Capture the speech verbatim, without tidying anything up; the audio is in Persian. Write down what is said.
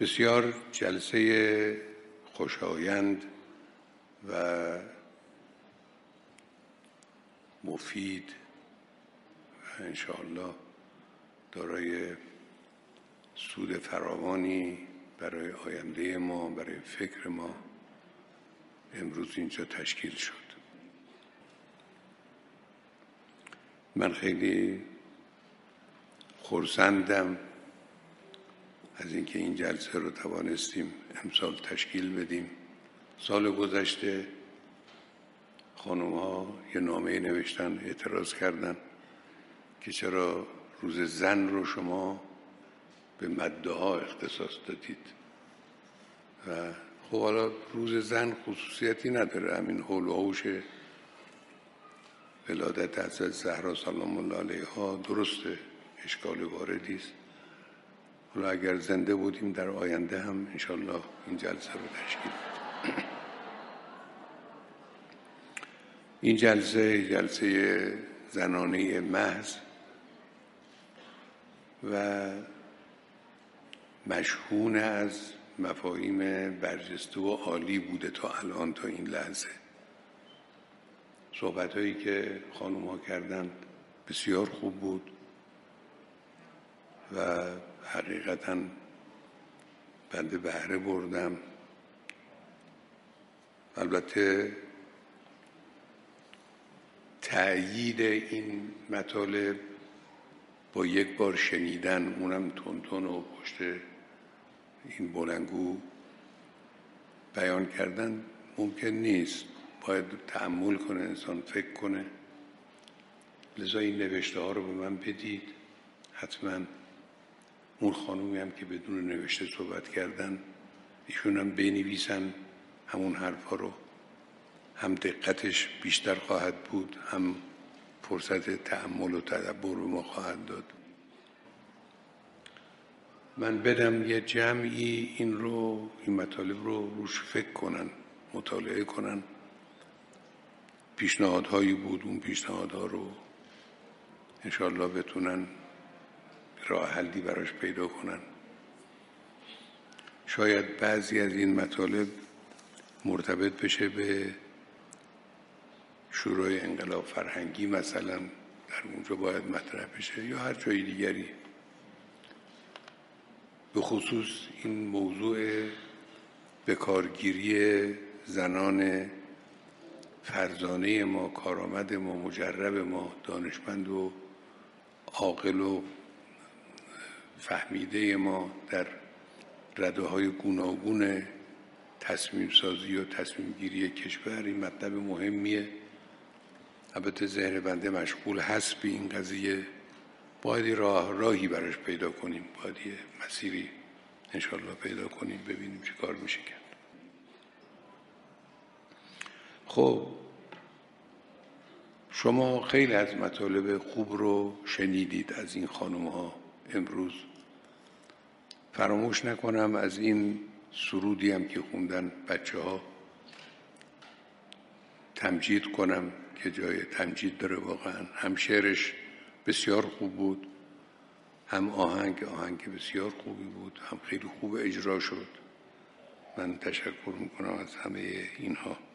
بسیار جلسه خوشایند و مفید و انشاءالله دارای سود فراوانی برای آینده ما، برای فکر ما امروز اینجا تشکیل شد. من خیلی خرسندم از اینکه این جلسه رو توانستیم امسال تشکیل بدیم. سال گذشته خانم ها یه نامه نوشتن، اعتراض کردن که چرا روز زن رو شما به مده ها اختصاص دادید و خب حالا روز زن خصوصیتی نداره، همین حول و حوش ولادت حضرت زهرا سلام الله علیها درسته، اشکال واردی است. حالا اگر زنده بودیم در آینده هم انشالله این جلسه رو تشکیل بدیم. این جلسه جلسه زنانه محض و مشحون از مفاهیم برجسته و عالی بوده تا الان، تا این لحظه. صحبت هایی که خانم ها کردند بسیار خوب بود و حقیقتاً بنده بهره بردم. البته تأیید این مطالب با یک بار شنیدن، اونم تون و پشت این بلندگو بیان کردن ممکن نیست. باید تأمل کنه انسان، فکر کنه. لذا این نوشته ها رو به من بدید. حتما اون خانومی هم که بدون نوشته صحبت کردن ایشون هم بنویسن همون حرفا رو. هم دقتش بیشتر خواهد بود، هم فرصت تأمل و تدبر به ما خواهد داد. من بدم یه جمعی این رو این مطالب رو روش فکر کنن، مطالعه کنن. پیشنهادهایی بود، اون پیشنهادها رو انشاءالله بتونن راه حلی براش پیدا کنن. شاید بعضی از این مطالب مرتبط بشه به شورای انقلاب فرهنگی مثلا، در اونجا باید مطرح بشه، یا هر جای دیگری. به خصوص این موضوع بکارگیری زنان فرزانه ما، کارآمد ما، مجرب ما، دانشمند و عاقل و فهمیده ما در رده‌های گوناگون تصمیم سازی و تصمیم گیری کشور، این مطلب مهمیه. البته ذهن بنده مشغول هست به این قضیه. باید راه راهی براش پیدا کنیم، باید یه مسیری انشالله پیدا کنیم، ببینیم چه کار میشه کرد. خب شما خیلی از مطالب خوب رو شنیدید از این خانم ها امروز. فراموش نکنم از این سرودی هم که خوندن بچه ها تمجید کنم که جای تمجید داره واقعا. هم شعرش بسیار خوب بود، هم آهنگ آهنگ بسیار خوبی بود، هم خیلی خوب اجرا شد. من تشکر میکنم از همه اینها.